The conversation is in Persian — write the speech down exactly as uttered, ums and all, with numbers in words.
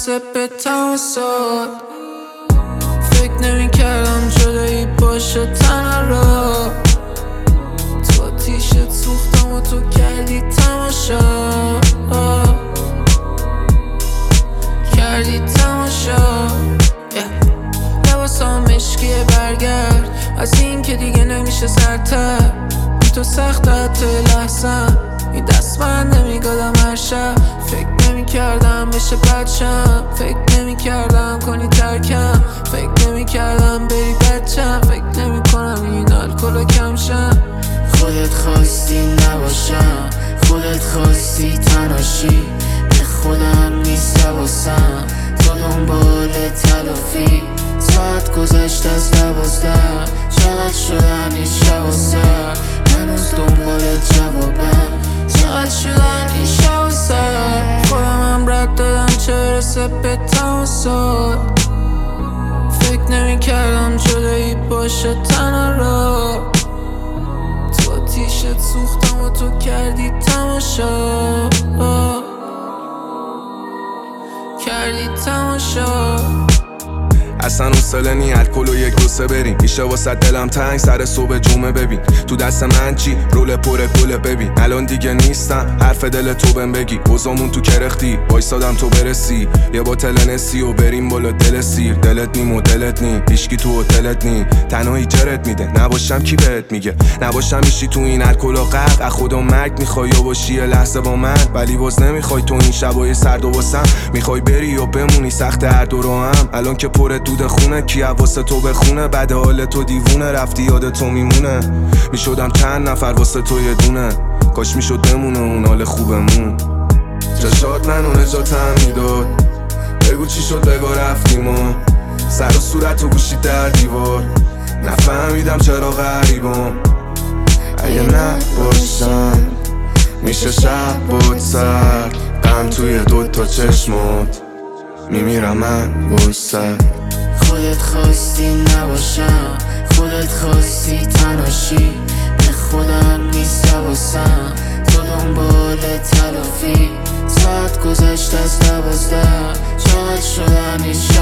برسه به تماسات. فکر نمی کردم جدایی باشه تنها را. تو آتیشت سوختم و تو کردی تماشا، کردی تماشا. لباسام مشکیه برگرد از این که دیگه نمیشه سرتر. بی تو سخت حتی لحظم این دست من نمیگادم هر شب. فکر نمی کردم بشه بچم، فکر نمی کردم کنی ترکم، فکر نمی کردم بری بچم، فکر نمی کنم این الکل کم شم. خودت خواستی نباشم، خودت خواستی تناشی، به خودم نیست حواسم، تو دنبال تلافی. ساعت گذشت از دوازده، چقدر شدن این شب و سر، هنوز دنبال جوابم، چقدر شدن این شب و سر. خودم هم رد دادم چه برسه به تماسات. فکر نمی کردم جدایی باشه تنها را. تو آتیشت سوختم و تو کردی تماشا، کردی تماشا. اصلا حوصله نی الکل و یک دو سه بریم، میشه واسه دلم تنگ سر صبح جمعه. ببین تو دست من چی رول پر گله، ببین الان دیگه نیستم حرف دل تو بهم بگی. بزامون تو کرختی وایسادم تو برسی، یه باتل نسی و بریم بالا دل سیر. دلت نیم و دلت نی، هیچکی تو هتلت نی، تنهایی جرت میده. نباشم کی بهت میگه نباشم، میشی تو این الکل و غرق. از خدا مرگ میخوای یا باشی یه لحظه با من، ولی باز نمیخوای تو این شبای سرد و واسم. میخوای بری یا بمونی سخت هر دو رو هم. الان که پر دود خونه کی واسه تو بخونه، بعد حال تو دیوونه رفتی یاد تو میمونه. میشدم چند نفر واسه تو یه دونه، کاش میشد بمونه اون حال خوبمون. چشات منو نجاتم میداد، بگو چی شد بگو رفتیم و سر و صورت و گوشی در دیوار. نفهمیدم چرا غریبم، اگه نباشم میشه شب بود سر. غم توی دوتا چشمات میمیرم من بسر. خودت خواستی نباشم، خودت خواستی تناشی، به خودم نیست حواسم، تو دنبال تلافی. ساعت گذشت از دوازده، چقدر شدن این